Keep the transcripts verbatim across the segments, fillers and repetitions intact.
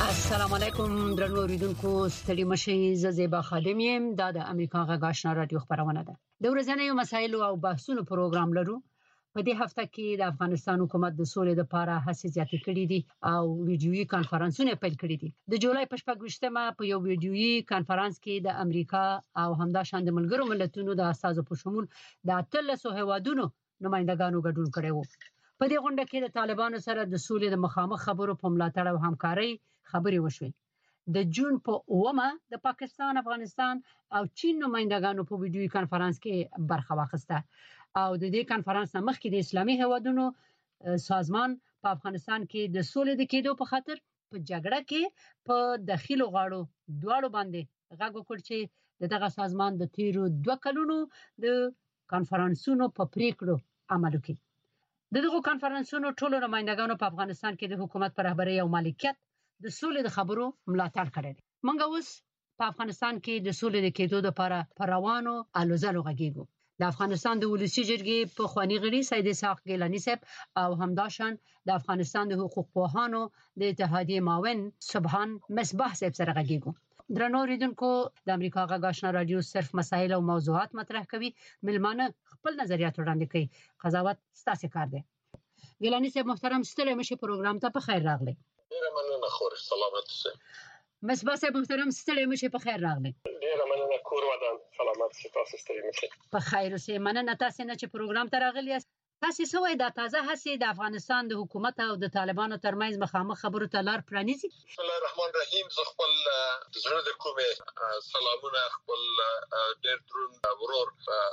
السلام علیکم درنو اوریدونکو ستړي مشي زیبا خادم یم دا د امریکا غږ آشنا رادیو خبرونه ده د ورځنیو مسایلو او بحثونو پروګرام لرو په دې هفته کې د افغانستان حکومت د سولې لپاره هڅې زیاتې کړې دي او ویډیويي کانفرنسونه پیل کړې دي د جولای په شپږمه په یو ویډیويي کانفرنس کې د امریکا او همداشان د ملګرو ملتونو د اساسو په شمول د اتلسو هیوادونو نمائندګانو ګډون کړي وو په دې غونډه کې د طالبانو سره د سولې د مخامخ خبرو په ملاتړ او همکارۍ خبرې وشوې د جون په اومه د پاکستان افغانستان او چین نمائندګانو په ویډیوي کانفرنس کې برخه واخیسته او د دې کانفرنس مخکې د اسلامي هیوادونو سازمان په افغانستان کې د سولې د کېدو په خاطر په جګړه کې په داخلو غاړو دواړو باندې غږ وکړ چې دغه سازمان د تیرو دوه کلونو د کانفرنسونو په پریکړو عمل وکړي دغه کانفرنسونو ټولو نمائندګانو په افغانستان کې د حکومت پر رهبرۍ او مالکیت د سولې د خبرو ملاتړ کړی منګه اوس په افغانستان کې د سولې د کېدو لپاره پر روانو الوزلو غږیږو د افغانستان د ولسی جرګې په خواني غړي سید اسحاق ګیلانی صاحب او همداشان د افغانستان د حقوق پوهانو د اتحادیې معاون سبحان مصباح صاحب سره غږیږو درنو اوریدونکو د امریکا غږ آشنا رادیو صرف مسایل او موضوعات مطرح کوي ملمانه خپل نظریات وړاندې کوي قضاوت ستاسو کار دی ګیلانی صاحب محترم ستړي مشه پروګرام ته په خیر راغلی ډیره مننه خور سلامت اوسئ مصباح صاحب محترم ستړي مشه په خیر راغلی ډیره مننه کور ودان سلامت اوسئ تاسو ستړي مشه په خیر اوسئ مننه تاسو نه چې پروګرام ته راغلی تاسو سوې د تازه هڅې د افغانستان د حکومت او د طالبانو ترمنځ مخامخ خبرو ته لار پرانیزي بسم الله الرحمن الرحیم زه خپل د زړه د کومې سلامونه خپل ډېر درون ورور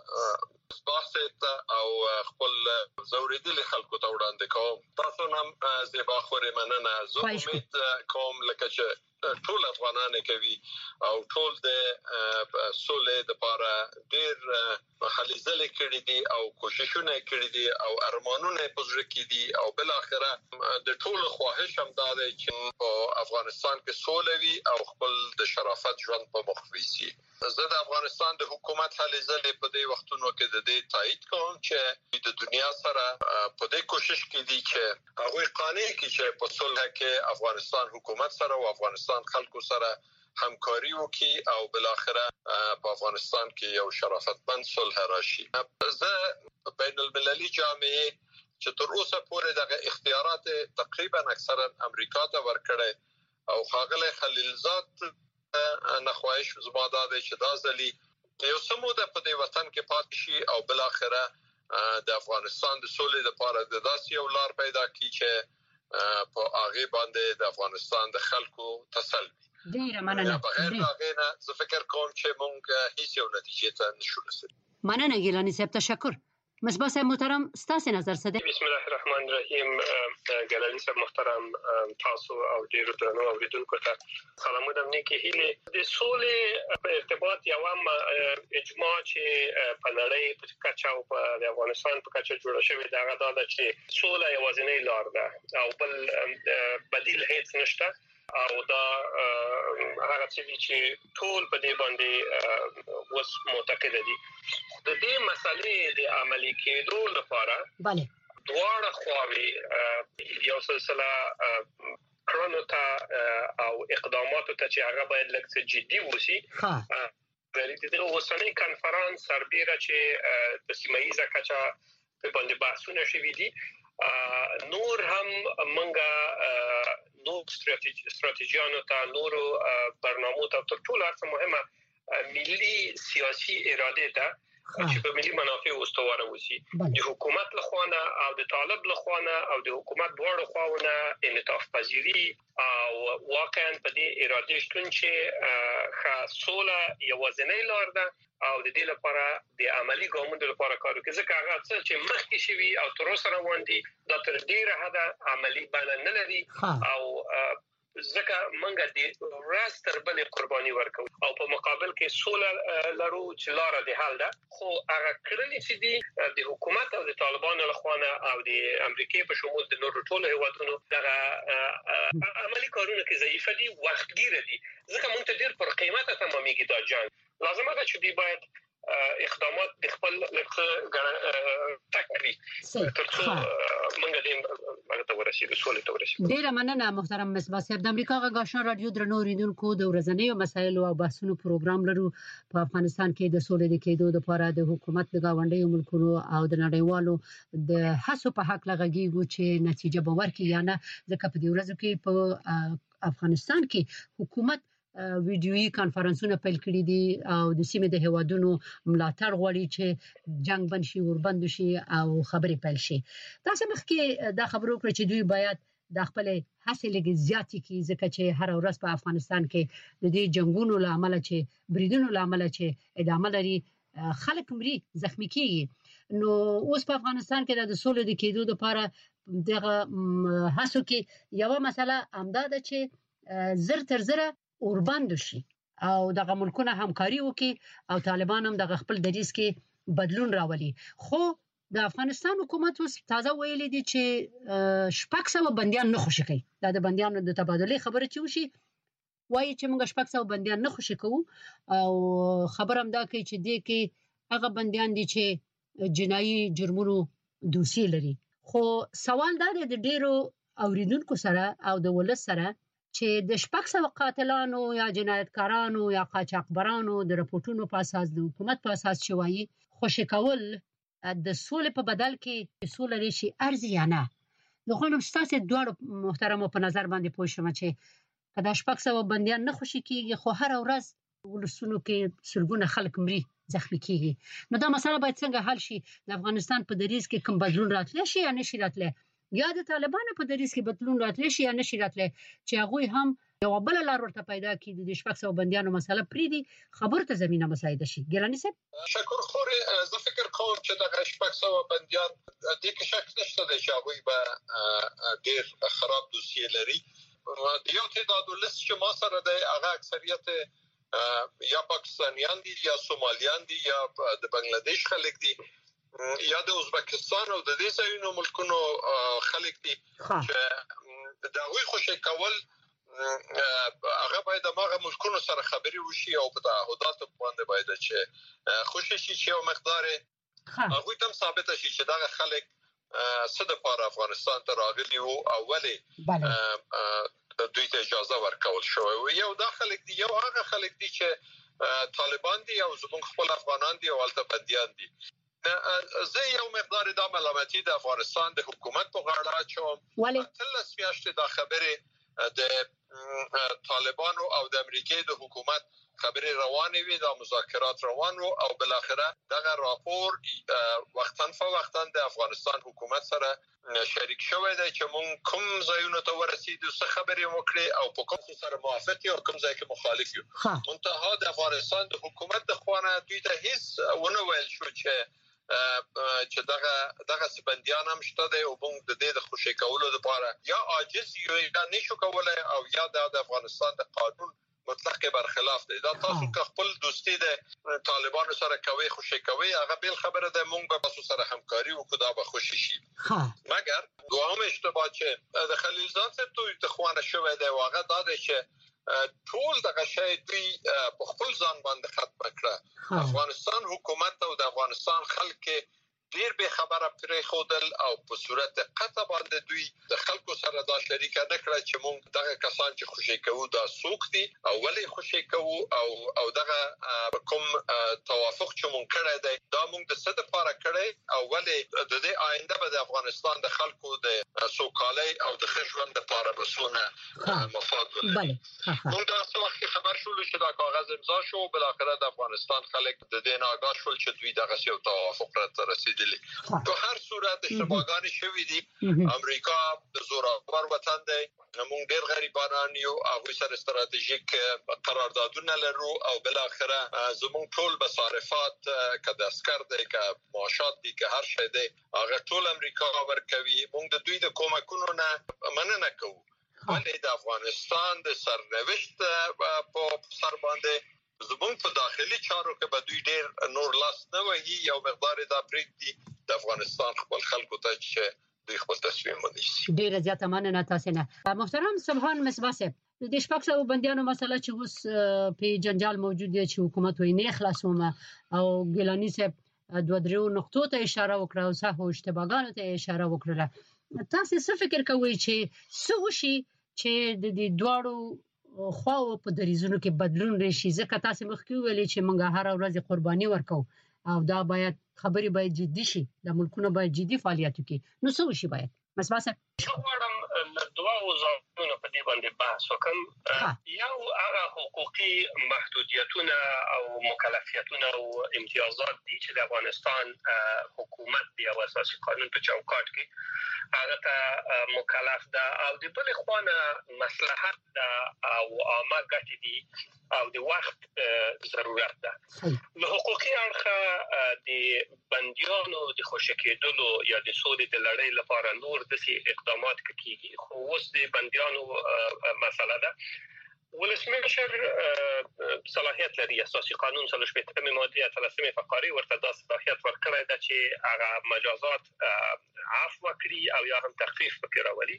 مصباح او خپل زوریدلي خلکو ته وړاندې کوم تاسو نام زیبا خوري مننه زه امید کوم لکه چې ټول افغانان کوي او ټول د سولې لپاره ډېر هلې ځلې کړې دي او کوششونه کړې دي او ارمانونه پوره کړي دي او بل اخره د ټول خواهش هم دا دی چې په افغانستان کې سولې وي او خپل د شرافت ژوند په مخ ويسي زه د افغانستان د حکومت هلې ځلې په دې وختونو کې د دې تایید کوم چې د دنیا سره په دې کوشش کې دي چې هغه قانع کړي چې په صلح کې افغانستان حکومت سره او افغانستان خلکو سره همکاري وکړي او بل اخره په افغانستان کې یو شرافتمند صلح راشي زه بین المللي جامعه چې تر اوسه پورې د اختیارات تقریبا اکثرا امریکا ته ورکړي او خاغله خلیلزاد نخواهش زما دا دی چې دا ځلی یو سموده په دې وطن کې پاتې شي او بل اخره د افغانستان د سولې لپاره د داسې یو لار پیدا کړي چې په هغه باندې د افغانستان د خلکو تسل ډیره مننه بغیر دا غینه زه فکر کوم چې مونږ هیڅ یو نتیجې ته نشو رسیدلی مننه ګیلانی صاحب تشکر مصباح صاحب محترم ستاسو نظر څه دی بسم الله الرحمن الرحیم ګیلانی صاحب محترم تاسو او ډیرو درنو اوریدونکو ته سلامونه مې کې هیله د سولې په ارتباط یو هم اجماع چې په نړۍ په کچه او په افغانستان په کچه جوړ شوی دا غدا ده چې سوله یوازینی لار ده او بل بدیل هیڅ نشته او دا هغه چې ټول په دې باندې وس معتقد دي د دې مسلې د عملي کېدو لپاره bale دواړه خواوې یو سلسله کړنو ته او اقداماتو ته چې هغه باید لکه جدي وسی ها د دې اوسنۍ کانفرنس سربېره چې د سیمایي کچه په باندې بحثونه شوي دي نور هم منګه نور استراتیژیانو ته نور برنامو ته تر ټولو څه مهمه ملي سیاسي اراده ته چې په ملي منافع واستواره وسی د حکومت لخوانه او د طالب لخوانه او د حکومت دواړو خواونه انعطاف پذیری او واقعا په دې اراده شتون چې خاصوله یوازینی لار ده او د دې لپاره د عملی ګامونو لپاره کار کوي ځکه هغه څه چې مخکې شوی او تر اوسه روان دي دا تر ډیره حده عملی بڼه نه لري او ځکه منګه د راستر بلې قرباني ورکو او په مقابل کې سوله لرو چې لار د حل ده خو هغه کړنې چې دي د حکومت او د طالبانو لخوانه او د امریکای په شمول د نورو ټولو هیوادونو دغه عملی کارونه کې ضعیف دي وختګیر دي ځکه مونږ ته ډیر پر قیمته تمامېږي دا جنگ لازمه ده چې دی باید اقدامات د خپل تکري ترڅو موږ دې هغه ته ورسېږو سولې ته ورسېږو. ډیره مننه محترم مصباح صاحب. د امریکا غږ آشنا رادیو درنو اوریدونکو د ورځنیو مسایلو او بحثونو پروګرام لرو. په افغانستان کې د سولې د کېدو لپاره د حکومت د گاونډیو ملکونو او د نړیوالو د هڅو په حق لغږیږو چې نتیجه به ورکړي یا نه، ځکه په دې ورځو کې په افغانستان کې حکومت ویډیويي کانفرنسونه پیل کړي دي او د سیمې د هوادونو ملاتړ غواړي چې جنگ بند شي، وربند شي او خبرې پیل شي. تاسو مخکې دا خبرو کړې چې دوی باید د خپل هڅې لګي زیاتې کړي، ځکه چې هر ورځ په افغانستان کې د دې جنگونو لامل چې بریدونو لامل چې ادامه لري خلک مري، زخمی کیږي. نو اوس په افغانستان کې د سولې د کېدو لپاره دغه هڅو کې یو مسله امدا ده چې زر تر زر اوربند شي او دغه ملکونه همکاري وکړي او طالبان هم دغه خپل دریځ کې بدلون راولي. خو د افغانستان حکومت اوس تازه ویلي دي چې شپږ سوه بنديان نه خوشي کوي. دا د بنديانو د تبادله خبره چې وشي وایي چې موږ شپږ سوه بنديان نه خوشي کوو او خبر هم دا کوي چې دې کې هغه بنديان دي چې جنایي جرمونو دوسیه لري. خو سوال دا دی د ډیرو اوریدونکو سره او د ولس سره چې د شپږ سوه قاتلانو یا جنایتکارانو یا قاچاقبرانو د راپورټونو په اساس د حکومت په اساس چې وایي خوشي کول د سولې په بدل کې سولې لري ارزي یا نه. نو خو نو ستاسو دواړو محترمو په نظر باندې پوه شم چې کله شپږ سوه بنديان نه خوشي کیږي خو هر ورځ ولسونو کې سلګونه خلک مري، زخمی کیږي. نو دا مسله باید څنګه حل شي؟ د افغانستان په دریځ کې کوم بدلون راتلی شي یا نشي راتلی؟ یا د طالبانو په دریځ کې بدلون راتلی شي یا نشي راتلی چې هغه هم یو بل لار ورته پیدا کړي د شپږ سوه بنديانو مسله پریدي خبرته زمينه مساعده شي. ګیلانی صاحب شکر خوري. زه فکر کوم چې د شپږ سوه بنديان د کې شک نشته چې هغه به ډیر خراب دوسیه لري. یو تعداد ولس چې ما سره د هغه اکثریت یا پاکستانیان دي یا سومالیان دي یا د بنگلاديش خلک دي یا د ازبکستان او د دې ځایونو ملکونو خلک دي چې دا وی خوشي کول هغه باید هغه ملکونو سره خبري وشي او په تعهدات باندې باید چې خوشي شي چې یو مقدار هغه تم ثابت شي چې دا خلک صد پر افغانستان ته راغلي او اولی دوی ته اجازه ورکول شو. یو دا خلک دي یو هغه خلک دي چې طالبان دي او زموږ خپل افغانان دي او الته بنديان دي. زه یو مقدار د ملامتي د افغانستان د حکومت په غاړه اچوم. تلس میاشتې د خبره د طالبانو او د امریکای د حکومت خبرې روانې وي، د مذاکرات روان وو او بل اخره دغه راپور وختن فوختن د افغانستان حکومت سره شریک شوی دی چې مونږ کوم ځایونو ته ورسېدو، څه خبرې وکړي او په کوم سره موافق یو کوم ځای کې مخالف یو. منتها د افغانستان د حکومت د خوانه دوی ته هیڅ ونه ویل شو چې چې دغه دغه سبنديان هم شته دی او موږ د دې د خوشي کولو لپاره یا عاجز یو یا نشو کولای او یا د افغانستان د قانون مطلق برخلاف دی. دا تاسو که خپل دوستي د طالبانو سره کوي خوشي کوي هغه بل خبره ده، موږ به تاسو سره همکاري وکړو دا به خوشي شي. مګر دوهم اشتباه چې د خلیل زاد څخه دوی د خوانه شوی دی واغه دا دی چې ټول دغه شی دوی په خپل ځان باندې ختم کړه. افغانستان حکومت او د افغانستان خلک ډیر به خبره پرې خودل او په صورت قطع باندې دوی د خلکو سره دا شریک نه کړ چې موږ دغه کسان چې خوشي کوو دا سوق دي او ولې خوشي کوو او او دغه کوم توافق چې موږ کړی دی دا موږ د څه لپاره کړی او ولې د دې آینده به د افغانستان د خلکو د سوکالۍ او د خشوند لپاره بسونه مفاد ولري. موږ دا څه وخت خبر شول چې دا کاغذ امضا شو، بل اخر د افغانستان خلک د دې نه آگاه شول چې دوی دغه یو توافق را رسیدلی. په هر صورت اشتباهګان شوې دي. امریکا د زورور وطن دی، موږ ډېر غریبانان یو، هغه سره ستراتیژیک قراردادونه لرو او بل اخره زموږ ټول مصارفات کده اسکر دی که معاشات دي که هر شی دی هغه ټول امریکا ورکوي. موږ د دوی د کومکونو نه مننه کوو، ولې د افغانستان د سرنوشت په سر باندې زموږ په داخلي چارو کې به دوی ډېر نور لاس نه وهي. یو مقدار دا پریږدي د افغانستان خپل خلکو ته چې دوی خپل تصمیم ونیسي. ډېر زیاته مننه تاسو نه. محترم سبحان مصباح صاحب، د شپږ سوه بنديانو مسله چې اوس په جنجال موجود دی چې حکومت وایي نه خلاصومه او ګیلانی صاحب دوه درو نقطو ته اشاره وکړه او صح او اشتباهاتو ته اشاره وکړه. تاسو څه فکر کوئ چې څه وشي چې د دې دواړو خواو په دریزونو کې بدلون راشي؟ ځکه تاسو مخکې ویلي چې موږ هر ورځ قرباني ورکو او دا باید خبري باید جدي شي، د ملکونو باید جدي فعالیت وکړي. نو څه وشي باید مسباسه غواړم له دوه ځایونو په دې باندې بحث وکم. یو هغه حقوقي محدودیتونه او مکلفیتونه او امتیازات دي چې د افغانستان حکومت دی او اساسي قانون په چوکاټ کې هغه ته مکلف ده او د بل خوانه مصلحت ده او عامه ګټې دي او د وخت ضرورت ده. له حقوقي اړخه د بنديانو د خوشی کېدلو یا د سولې د لړۍ لپاره نور د اقدامات کیږي، خو اوس د بنديانو مسله ده. ولسمشر صلاحیت لري، اساسي قانون څلور شپږمه ماده ثلاثمه فقره ورته د صلاحیت ورکړی ده چې هغه مجازات عفو کړي او یا هم تخفیف وکړي راولي.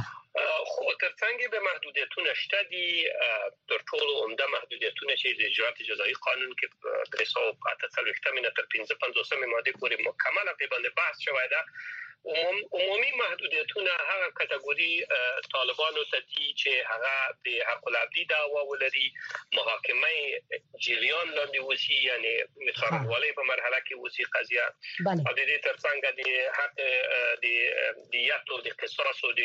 خو ترڅنګ به محدودیتونه شته دي، تر ټولو عمده محدودیتونه چې د اجرات جزایی قانون کې درې سوه اته څلوېښتمه تر پنځه پنځوسمه ماده پورې مکمله په باندې بحث شوی ده. عمومي محدودیتونه هغه کټګوري طالبانو ته دي چې هغه د حق العبدي دعوا ولري، محاکمه جریان لاندې وسی، یعنی څارنوالۍ په مرحله کې وسی قضیه او د دې ترڅنګ د حق د دیت او د قصاص او د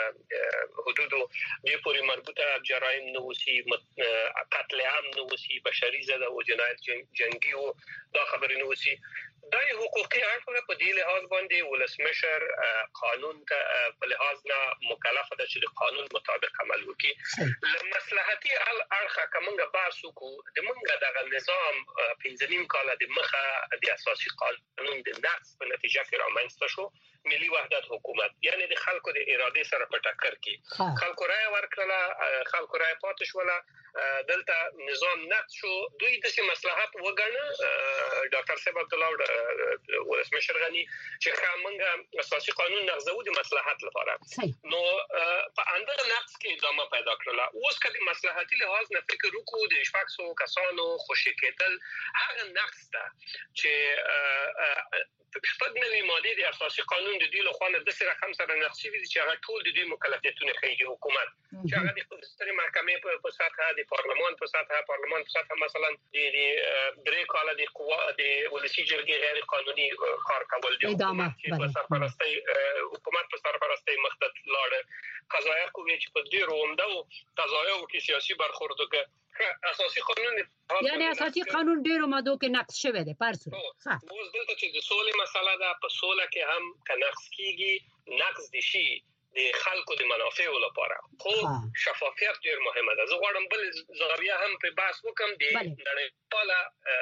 حدودو د پورې مربوطه جرایم نو وسی، قتل عام نو وسی، بشري ضد او جنایت جنگي او دا خبرې نو وسی. دا حقوقي اړخ په دې لحاظ باندې ولسمشر قانون ته په لحاظ نه مکلف ده چې قانون مطابق عمل وکړي. له مصلحتي اړخ کومه بحث وکړو، د موږ دغه نظام پنځه نیم کال د مخه د اساسي قانون د نقض په نتیجه کې رامنځته شو. ملي وحدت حکومت یعنی د خلکو د اراده سره په ټکر کې خلکو رائے ورکړه، خلکو رائے پاتې شوله، دلته نظام نقض شو. دوی د مصلحت وګڼه ډاکټر صاحب عبد الله ولسمشر غنی چې خامنګه اساسي قانون نقضو د مصلحت لپاره، نو په اندر نقض کې ادامه پیدا کړله. اوس کله مصلحتي لحاظ نه فکر وکړو د شپږ سوه کسانو خوشی کېدل هغه نقض ده چې شپږ نوي ماده د اساسي قانون د دې له خوا د سره رقم سره نقشي دي چې هغه ټول د دې مکلفیتونه کوي حکومت، چې هغه د ستري محکمې په سطحه، د پارلمان په سطحه، پارلمان په سطحه مثلا د درې کاله د قوا د ولسی جرګې غیر قانوني کار کول دي، حکومت په سرپرستۍ حکومت په سرپرستۍ مخته لاړ، قضایه قوه چې په دې رومده او قضایه او کې سیاسي برخورد وکړي. اساسي قانون یعنی اساسي قانون ډیرو مادو کې نقض شوی دی. پارسو ها اوس دلته چې د سولې مسله ده، په سوله کې هم که نقض کیږي نقض دي شي د خلکو د منافعو لپاره، خو شفافیت ډیر مهمه ده. زه غواړم بل زاویه هم په بحث وکم د نړیواله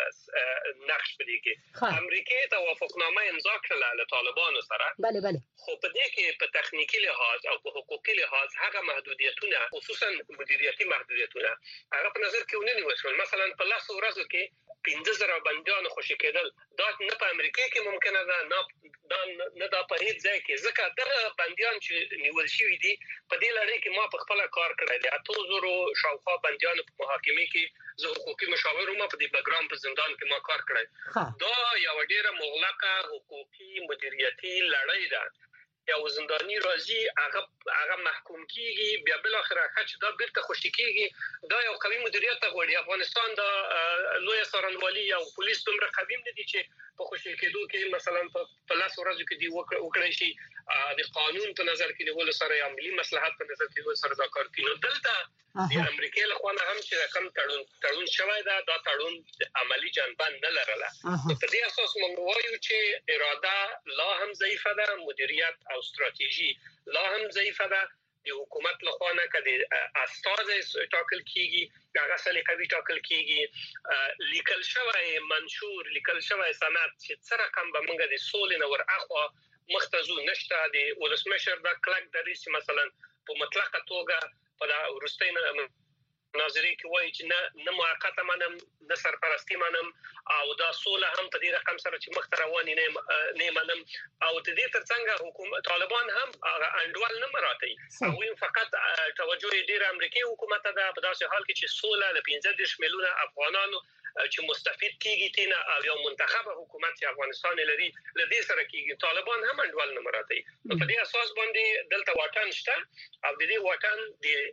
نقش په دې کې امریکا توافقنامه امضا کړله له طالبانو سره، بله بله، خو په دې کې په تخنیکی لحاظ او په حقوقي لحاظ هغه محدودیتونه، خصوصا مدیریتي محدودیتونه، هغه په نظر کې ونیول شول. مثلا په لاسو ورځو کې پنځه زره بندیان خوشی کېدل دا نه په امریکا کې ممکنه ده، نه دا نه دا په هیڅ ځای کې، ځکه دغه بندیان چې نیول شوی دي په دې لړۍ کې ما په خپل کار کړی دی. اته زره شاوخوا بندیان په محاکمه کې زه حقوقي مشاور وم، په دې بیکګراوند په زندان کې ما کار کړی. دا یو ډیره مغلقه حقوقي مدیریتي لړۍ ده. یو زنداني راځي هغه هغه محکوم کیږي، بیا بل اخر چې دا بیرته خوشی کیږي. دا یو قوي مدیریت غواړي. افغانستان دا لوی څارنوالي او پولیس دومره قوي نه دي چې په خوشی کېدو کې مثلا په لاس ورځو کې دی وکړي شي د قانون په نظر کې نیول سره یا ملي مصلحت په نظر کې نیول سره دا کار کوي. نو دلته د امریکا له خوا هم چې رقم تړون تړون شوی دا دا تړون عملی جنبه نه لرله. په دې اساس موږ وایو چې اراده لا هم ضعیفه ده، مدیریت او استراتیژي لا هم ضعیفه ده. د حکومت له خوا نه کدي استازي ټاکل کیږي، هغه سلیقوي ټاکل کیږي، لیکل شوی منشور لیکل شوی سند چې څه رقم به موږ د سولې نور اخوا مختزو نشته. د ولسمشر د کلک دریس مثلا په مطلقه توګه په ورستین ناظري کې وایي چې نه نه موقته منم نه سرپرستی منم او دا سوله هم په دې رقم سره چې مخ رواني نه نه منم او د دې ترڅنګ حکومت طالبان هم انډول نه مراتي او فقط توجه ډیر امریکایي حکومت ته په داسې حال کې چې سوله ل پنځه دېرش میلیونه افغانانو چې مستفید کیږي تینا او یو منتخبه حکومت چې افغانستان لري لدې سره کیږي طالبان هم انډول نه مراتي په دې اساس باندې دلته واټن شته او د دې واټن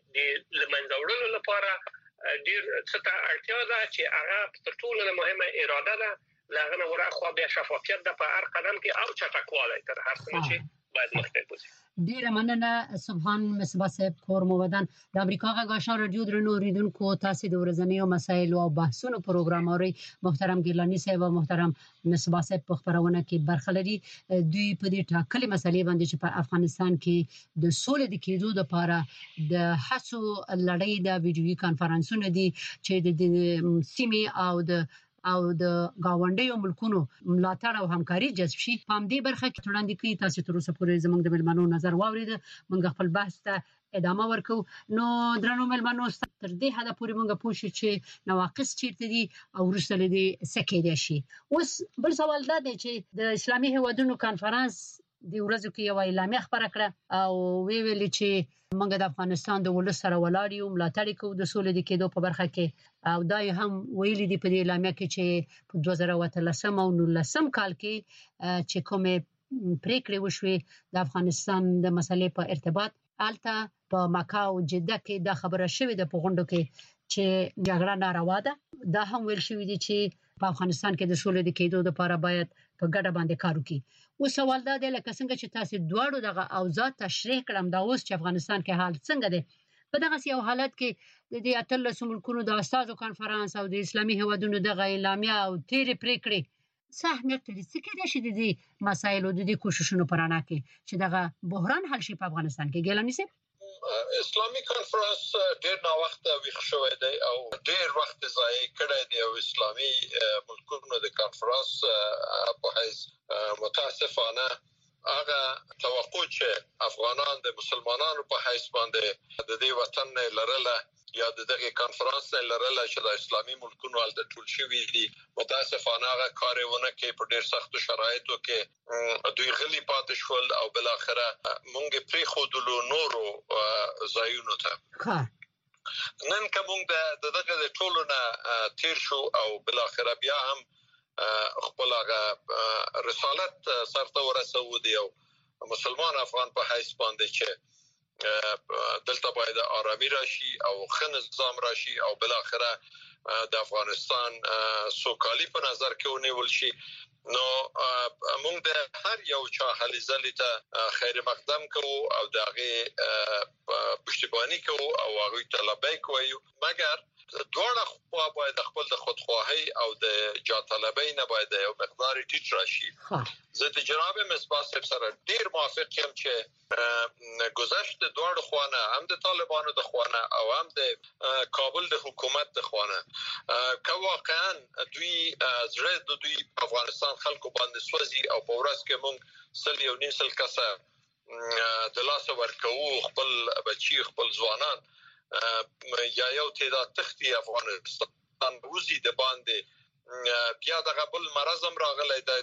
د لمنځه وړلو لپاره ډیر څه ته اړتیا ده چې هغه تر ټولو مهمه اراده ده لاغنه ورخوا بیا شفافیت د په هر قدم کې او چټکوالی تر هر څه چې باید مخکې وځي. ډیره مننه سبحان مصباح صاحب کور موودان د امریکا غږ آشنا رادیو درنو اوریدونکو تاسو د ورځنیو مسایلو او بحثونو پروګرام اوري. محترم ګیلانی صاحب او محترم مصباح صاحب په خبرونه کې برخه لري. دوی په دې ټاکلې مسلې باندې چې په افغانستان کې د سولې د کېدو لپاره د حسو لړۍ د ویډیوي کانفرنسونو دي چې د سیمې او د او د گاونډیو ملکونو ملاتړ او همکاري جذب شي. په دې برخه کې وړاندې کوي تاسو تر اوسه پورې زموږ د ملمنو نظر واورید. موږ خپل بحث ته ادامه ورکو. نو درنو ملمنو تر دې حدا پورې موږ پوښتنه چې نواقص چیرته دي او ورسره دي سکه دي شي. اوس بل سوال دا دی چې د اسلامي هیوادونو کانفرنس د ورځو کې یو اعلامیه خبره کړه او وی ویل چې موږ د افغانستان د ولس سره ولاړ یو ملاتړ کوو د سولې د کېدو په برخه کې او دا هم ویلي دی په دې اعلامیه کې چې په دوه زره اتلسم او نولسم کال کې چې کومه پریکړه وشوه د افغانستان د مسلې په ارتباط الته په مکه او جده کې دا خبره شوې ده په غونډو کې چې جګړه ناروا ده. دا هم ویل شوې دي چې په افغانستان کې د سولې د کېدو لپاره باید په ګډه باندې کار وکړي. او سوال دا دی لکه څنګه چې تاسو دواړو دغه اوضاع تشریح کړم دا اوس چې افغانستان کې حال څنګه دی په دغه یو حالت کې د دې اتلس ملکونو د استادو کانفرنس او د اسلامي هیوادونو دغه اعلامیه او تیر پریکړې سهمیت لري چې کې د شې د مسایلو د دې کوششونو پرانا کې چې دغه بحران حل شي په افغانستان کې. ګیلانی صاحب اسلامي کانفرنس ډېر نا وخت ویښ شوی دی او ډېر وخت ضایع کړی دی او اسلامي ملکونو د کانفرنس په حیث متاسفانه هغه توقع چې افغانان د مسلمانانو په حیث باندې د دې وطن نه لرله یا د دغه کانفرنس نه لرله چې د اسلامي ملکونو ال د ټول شوی دي متاسفانه هغه کارونه کې په ډېر سخت شرایطو کې دوی غلي پاتې شول او بل اخره مونږ پری خودلو نورو ځایونو ته نن کوم د دغه د ټولو نه تیر شو او بل اخره بیا هم خپل هغه رسالت سرته ورسو دی او مسلمان افغان په حیث باندې چې دلته باید آرامي راشي او ښه نظام راشي او بل اخره د افغانستان سوکالي په نظر کې ونیول شي. نو موږ د هر یو چا هلې ځلې ته خیر مقدم کوو او دغه پښتیبانی کوو او هغه ته لبیک وایو مګر دواړه خوا باید خپل د خودخواهی او د جا طلبۍ نه باید یو مقدار ټیټ راشي. زه د جناب مصباح صاحب سره ډیر موافق یم چې گذشت دواړو خوانه هم د طالبانو د خوانه او هم د کابل د حکومت د خوانه که واقعا دوی زړه د دوی افغانستان خلکو باندې سوځي او په ورځ کې مونږ سل یو نیم سل کسه د لاس ورکو خپل بچي خپل ځوانان یا یو تعداد تختی افغانستان وزي د باندې بیا دغه بل مرزم راغلی د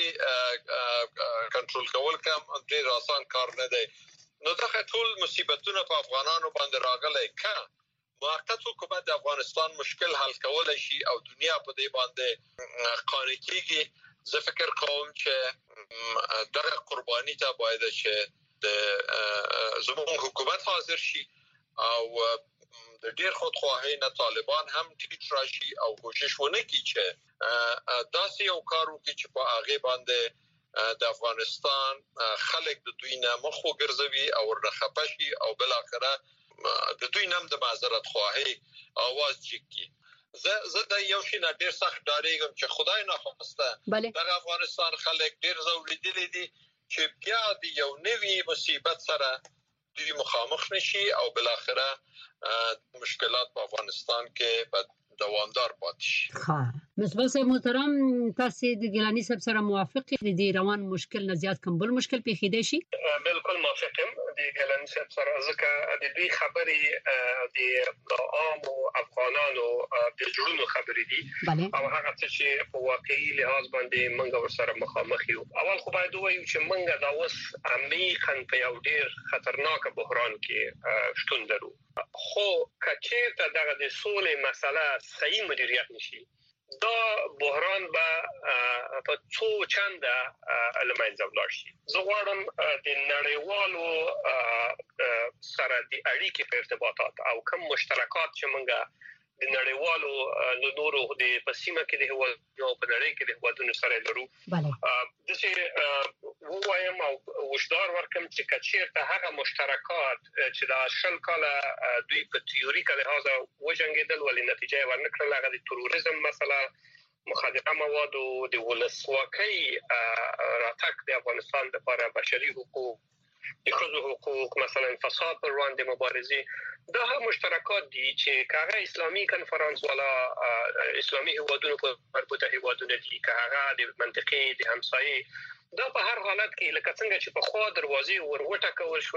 دې کنټرول کول کوم ډیر آسان کار نه دی. نو دغه ټول مصیبتونه په افغانانو باندې راغلی کا موقت حکومت د افغانستان مشکل حل کولای شي او دنیا په دې باندې قانع کیږي. زه فکر کوم چې دغه قرباني ته باید چې د زموږ حکومت حاضر شي او د ډیر خودخواهی نه طالبان هم ټیټ راشي او کوشش ونه کوي چې داسې یو کار وکړي چې په هغه باندې د افغانستان خلک د دوی نه مخ وګرځوي او ورخپشي او بل اخره د دوی نام د معذرت خواهی आवाज جګي. زه زه د یو شي نه ډیر سخت ډاریږم چې خدای نه خواسته د افغانستان خلک ډیر زوړېدلي دي چې بیا د یو نوي مصیبت سره دوی مخامخ نشي او بل اخره مشکلات په افغانستان کې په دوامدار پاتې شي. ها مصباح صاحب محترم تاسو د ګیلانی صاحب سره موافق دي د روان مشکل نه زیات کوم بل مشکل پیښیدای شي؟ بالکل موافق یم. د ګلانی صاحب سره ځکه د دوی خبرې د عام افغانانو د جوړونو خبرې دي او هغه چې په واقعي لحاظ باندې موږ ورسره مخامخ یو. اول خو باید وایو چې موږ دا اوس عمیقاً په یو ډیر خطرناک بحران کې شتون لرو. خو کچې ته دغه د سولې مسله صحیح مدیریت نشي دا بحران به په څو چنده المنځه ولاړ شي. زه غواړم د نړیوالو سره د اړیکې په ارتباطات او کوم مشترکات چې موږ د نړیوالو له نورو د پسیمه کې د هوادونو په نړۍ کې د هوادونو سره لرو. د چې وایم او وشدار ورکم چې کچیرته هغه مشترکات چې د شل کاله دوی په تیوریکه لحاظ وجنګیدل ولې نتیجه ورنکړه هغه د تروریزم مسله مخدره مواد او د ولسواکۍ راتګ د افغانستان لپاره بشري حقوق د ښځو حقوق مثلا فساد پر وړاندې مبارزه دا هم مشترکات دي چې کاغه اسلامي کنفرانس ولا اسلامي هوادونو په مربوطه هوادونو دي کاغه د منطقې د همسایې دا په هر حالت کې لکه څنګه چې په خوا دروازې وروټه کول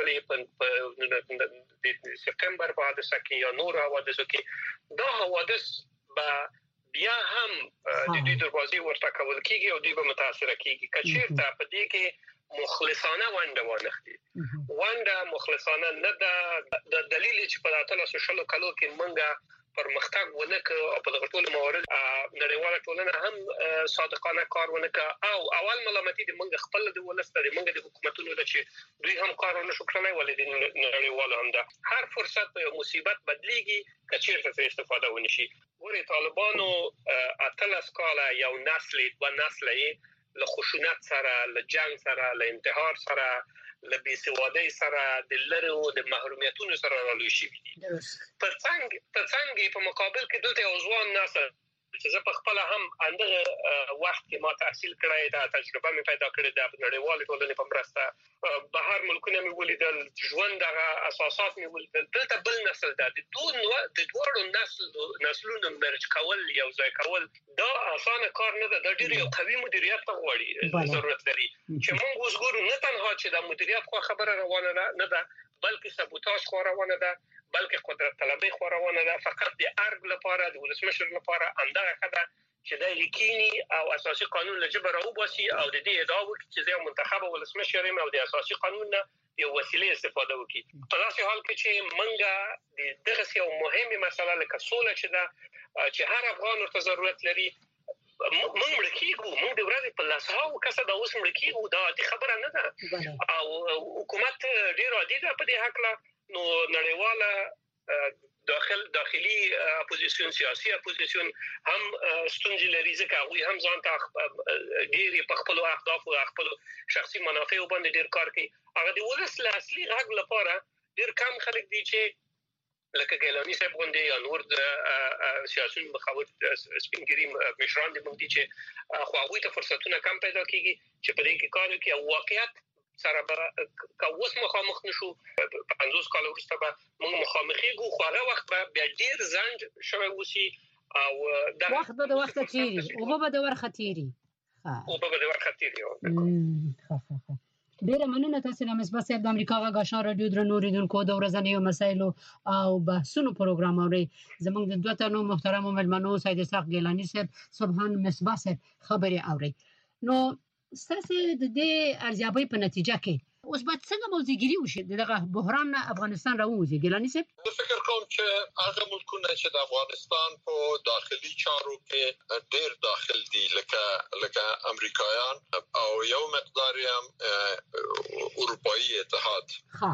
شولې په د سپتمبر په حادثه کې یا نور حوادثو کې دا حوادث به بیا هم د دې دروازې ورته کول کېږي او دوی به متاثر کېږي کچیرته په دې کې مخلصانه ونده وانخدي ونده مخلصانه نه ده د دلیل چې په داتله سوشل کلو کې منګه پرمختګ ونکه او په دغه ټول موارد نړیواله ټولنه هم صادقانه کار ونکه او اول ملامتي د منګه خپل د ولست د منګه د حکومتونو چې دوی هم کار ونه شو کړلای ولې د نړیواله هم ده هر فرصت په مصیبت بدلیږي کچیرته استفاده ونشي. ورې طالبانو اتلس کاله یو نسل و نسلې له خشونت سره له جنگ سره له انتحار سره له بیسوادۍ سره د لرو د محرومیتونو سره رالوي شي دي. په څنګه په څنګه په مقابل کې دلته یو ځوان نسل چې زه په خپل هم اندغه وخت کې ما تحصیل کړی دا تجربه مې پیدا کړې ده نړیوال ټولنې په مرسته بهر ملکونه مې ولیدل ژوند دغه اساسات مې ولیدل دلته بل نسل ده د دوه د دوه نسل نسلونو مرج کول یو ځای کول دا اسانه کار نه ده د ډېر یو قوي مدیریت غواړي ضرورت لري چې موږ اوس ګورو نه تنها چې د مدیریت خو خبره روانه نه ده بلکې سبوتاژ خو روانه ده بلکې قدرت طلبي خو روانه ده فقط د ارګ لپاره د ولسمشر لپاره اندغه خبره چې د لیکيني او اساسي قانون لجبر او باسي او د دې ادعا وکړي چې زه منتخب ولسمشر یم او د اساسي قانون نه یو وسیله استفاده وکړي. په داسې حال کې چې منګه د دغه یو مهمه مسله لکه سوله چې دا چې هر افغان ورته ضرورت لري موږ مړکیږو موږ د ورځې په لاسو کسه دا اوس مړکیږو دا د خبره نه ده او حکومت ډیر عادي ده په دې حق لا نو نړیواله داخل داخلي اپوزیسیون سیاسي اپوزیسیون هم ستونزې لري ځکه هغه هم ځان ته ډیر په خپل اهداف او خپل شخصي منافع باندې ډیر کار کوي هغه د ولس اصلي حق لپاره ډیر کم خلک دي چې لکه ګیلانی صاحب غونډې یا نور د سیاسيون مخاوت سپینګری مشران دي مونږ دي چې خو هغه ته فرصتونه کم پیدا کیږي چې په دې کې کار کوي او واقعیت سره به کوس مخامخ نشو پنځوس کال وروسته به موږ مخامخېږو خو هغه وخت به بیا ډیر زنج شوی وسی او د وخت به د وخت تیری او به د ورخه تیری ها او به د ورخه تیری ها ها ډیره مننه تاسو نه مصباح صاحب د امریکا غا غشن رادیو درنو ریدونکو د ورځنیو مسایلو او بحثونو پروګرام اوري زموږ د دوه تنو محترم ملمنو سید اسحاق ګیلانی صاحب سبحان مصباح صاحب خبري اوري نو ستاسو د دې ارزیابۍ په نتیجه کې اوس باید څنګه موضوعګری وشي دغه بحران افغانستان راوځي ګیلانی صاحب زه فکر کوم چې هغه ملکونه چې د افغانستان په داخلي چارو کې ډېر داخل دي لکه لکه امریکایان او یو مقدار هم اروپאי اتحاد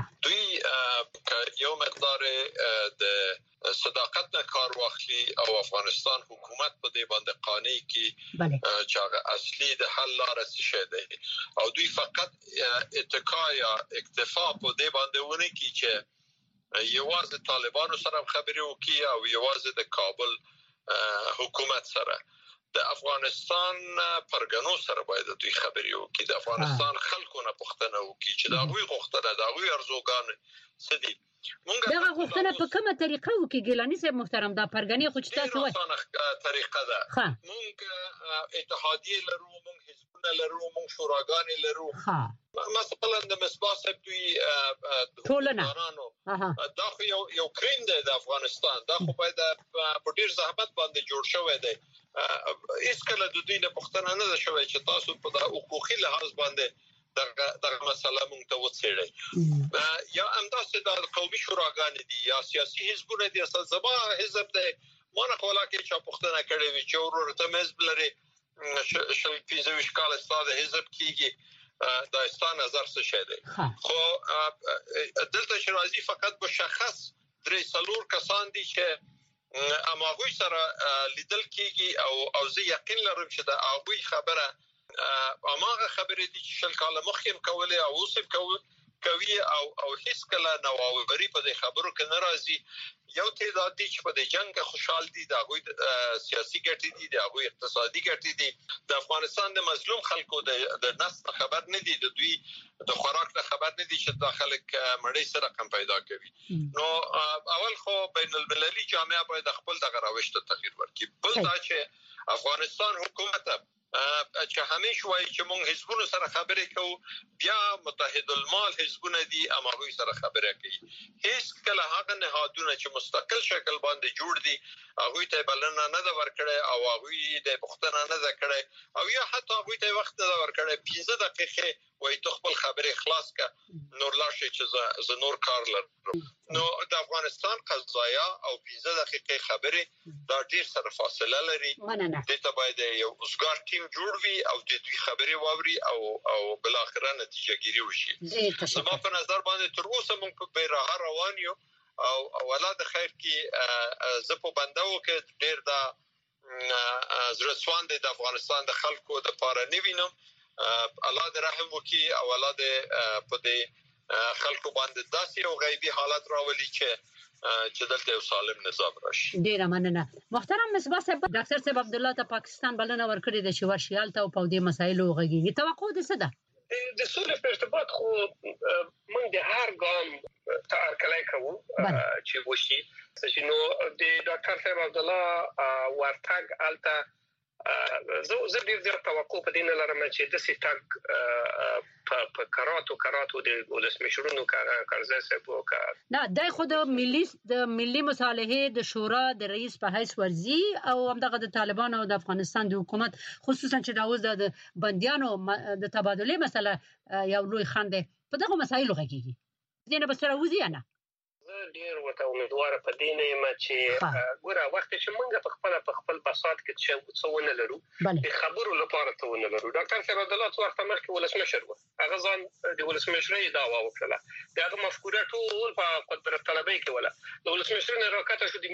دوی یو مقدار د صداقت نه کار واخلي او افغانستان حکومت په دې باندې قانع کی چې هغه اصلي د حل لار څه شي دی او دوی فقط اتکا یا اکتفا په دې باندې ونه کی چې یوازې طالبانو سره خبرې وکي او یوازې د کابل حکومت سره د افغانستان پرګنو سره باید دوی خبرې وکي د افغانستان خلکو نه پوښتنه وکي چې دا غوي غوښتنه دا غوي ارزوګان سدي دغه غوښتنه په کومه طریقه وکي ګیلانی صاحب محترم دا پرګنی خو چې تاسو وایي طریقه ده مونږ اتحادیه لرو مونږ حزبونه لرو مونږ شوراګان لرو مثلا د مصباح صاحب دوی ټولنه دا خو یو یو کریم دی د افغانستان دا خو باید په ډیر زحمت باندې جوړ شوی دی هیڅ کله د دوی نه پوښتنه نه ده شوې چې تاسو په حقوقي لحاظ باندې دغه دغه مسله مونږ ته وڅېړئ یا همداسې د قومي شوراګانې دي یا سیاسي حزبونه دي اصل زما حزب دی مونږ خو لا کې چې پوښتنه کړې وي چې ورته حزب لري شل پنځه ویشت کال استاد حزب کیږي داستان نظر څه شه دی خو دلته شرازي فقط مشخص درې څلور کسان دي چې اماغوی سره لیدل کیږي او او زه یقین لرم چې دا هغه خبره اماغه خبرې دي چې شل کال مخکې کولې او اوس کوي کوي او او هیڅ کله نوآوری په دې خبرو کې ناراضي یو تعداد دي چې په دې جنگ خوشحال دي دا غوي سیاسي ګټې دي دا غوي اقتصادي ګټې دي د افغانستان د مظلوم خلکو د نس خبر نه دي د دوی د خوراک نه خبر نه دي چې داخله مړی سره کم پیدا کوي نو اول خو بین المللي جامعه باید خپل دغه روش ته تغییر ورکړي بل دا چې افغانستان حکومت چې همیشه وایي چې موږ حزبونو سره خبرې کوو بیا متحد المال حزبونه دي اماغوی سره خبرې کوي هیڅ کله هغه نهادونه چې مستقل شکل باندې جوړ دي هغه ته بلنه نه ده ورکړې او هغه د پښتنه نه ده کړې او یا حتی هغه ته وخت نه ورکړې پنځه دقیقې وای ته خپل خبرې خلاص کا نور لاشه چې ز نور کار لرم نو د افغانستان قضایا او پنځه دقیقې خبرې دا ډیر سره فاصله لري د ته باید یو اوسګار ټیم جوړ وي او د دوی خبرې واوري او او بل اخره نتیجه ګیری وشي زما په نظر باندې تر اوسه موږ په بیرغ روان یو او اولاد خیر کې زه په بندو کې ډیر دا زړسوان د افغانستان د خلکو د پاره نیوینم الله دې رحم وکي او الله دې په دې خلکو باندې داسې یو غیبی حالت راولي چې چې دلته یو سالم نظام راشي ډیر مننه محترم مصباح صاحب ډاکټر صاحب عبد الله ته پاکستان بلنه ورکړي د شورشیال ته په دې مسایلو غږیږي توقع دې څه ده د سولې په ارتباط خو موږ د هر ګام ته ارکلای کوو چې وشي چې نو د ډاکټر صاحب عبد الله ورتګ الته زه زه ډیر زیات توقع په دې نه لرم چې د سټاګ په کراتو کراتو د ولسمشرونو کارزه سبو کار نه د خود ملي د ملي مصالحه د شورا د رئیس په حیث ورزي او همدغه د طالبان او د افغانستان د حکومت خصوصا چې دا اوس د بنديانو د تبادله مسله یو لوی خنده په دغه مسایلو غږیږي دینه بسره وزي نه ډیر وته امیدوار په دې نه یم چې ګوره وخت چې موږ په خپل په خپل بساط کې چې څونه لرو د خبرو لپاره څونه لرو ډاکټر صاحب عبد الله څو وخت مخکې ولسمشر و هغه ځان د ولسمشرۍ دعوا وکړه دغه مفکوره ټول په قدرت طلبۍ کې ولا د ولسمشر نه راکته شو د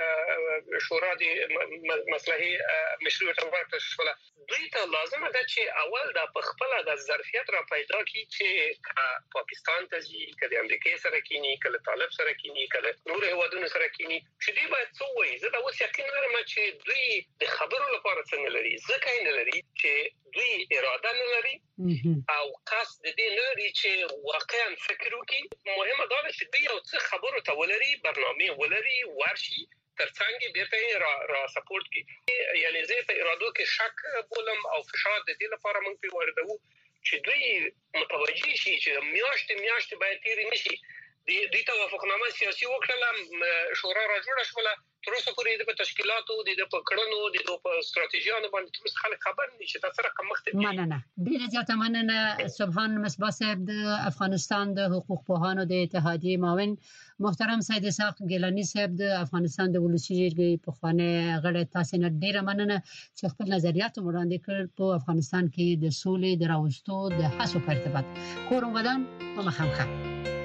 ملي شورا د مصلحي مشروع ته ورته شو دوی ته لازمه ده چې اول د په خپل د ظرفیت را پیدا کړي چې پاکستان ته ځي کله امریکا سره کینی کله طالب سره کینی کله نور هوادونو سره کینی چې دی باید څه وایي زه دا اوس یقین لرم چې دوی د خبرو لپاره څنګه لري ځکه نه لري چې دوی اراده نه لري او قصد دې نه لري چې واقعا فکر وکړي مهمه دا ده چې دوی یو څه خبرو ته ولري برنامه ولري ورشي ترڅنګ بیرته را, را سپورټ کی یعنی زه په ارادو کې شک بولم او فشار د دې لپاره مونږ په وردو چې دوی متوجي شي چې میاشت میاشت باید تیری نشي د دې توافقنامه سیاسي وکړه شورا را جوړه شوله تر اوسه پورې د تشکیلاتو د پکړنو د په ستراتیژیانو باندې تر خلک خبر نشي تاسو سره کوم مخته مننه ډیره زیاته مننه سبحان مصباح صاحب د افغانستان د حقوق پوهانو د اتحادیې معاون محترم سید اسحاق ګیلانی صاحب د افغانستان د ولسی جرګې په خوانه غړي تاسو نه ډیره مننه چې خپل نظریات وړاندې کړ په افغانستان کې د سولې د راوستو د هڅو په ارتباط کوم ودان په مخامخ